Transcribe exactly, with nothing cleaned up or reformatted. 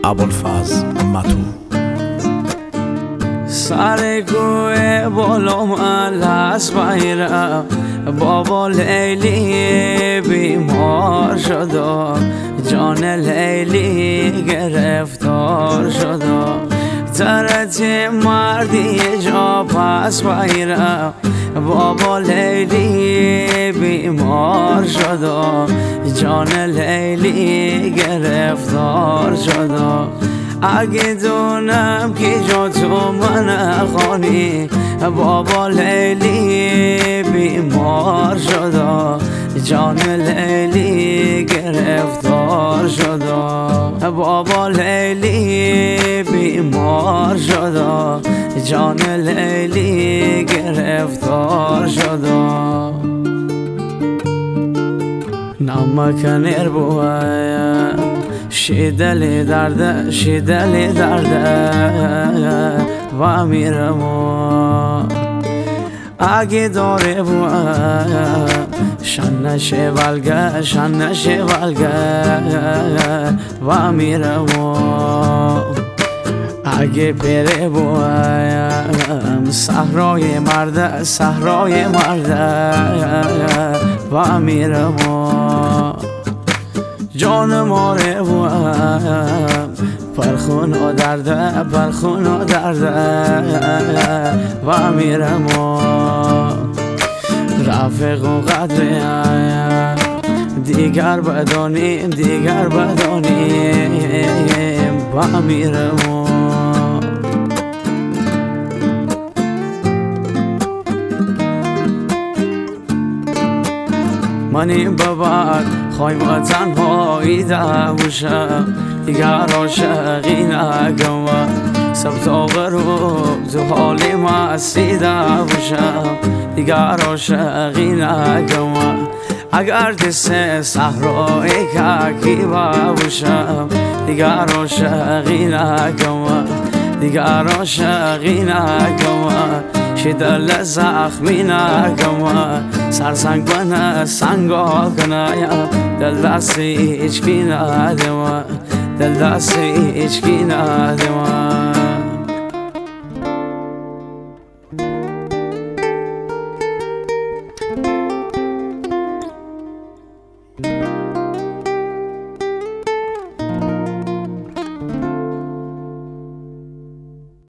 ابوالفضل متو. سر کوه بالا من هست بیرم، بابا لیلی بیمار شده، جان لیلی گرفتار شده. ترت مردی جا پس بیرم، بابا لیلی بیمار شده، جان لیلی گرفتار شده. اگه دونم که جا تو من خانی، بابا لیلی بیمار شده، جان لیلی گرفتار شده. بابا لیلی بیمار شده، جان لیلی گرفتار شده. نمک نربوه شیدلی درده، شیدلی درده و میرم. اگه داره بوام شن شولگه، شن شولگه و میرم. اگه پره بوام صحرای مرده، صحرای مرده و میرم. جان ماره بوام پرخون و درده، پرخون و درده و میرم. رفیق و قدرم دیگر بدانیم، دیگر بدانیم و میرم. منیم ببر خواهیم و تنهایی دموشم، دیگر عاشقی نگم. سبتا غروب تو حالی مستی دموشم، دیگر عاشقی نگم. اگر دست صحرای ککی ببوشم، دیگر عاشقی نگم، دیگر عاشقی نگم. شدل زخمی نگم، سرسنگ بنه سنگا کنایم، دل دستی ایچکی ندیم، دل دستی ایچکی ندیم.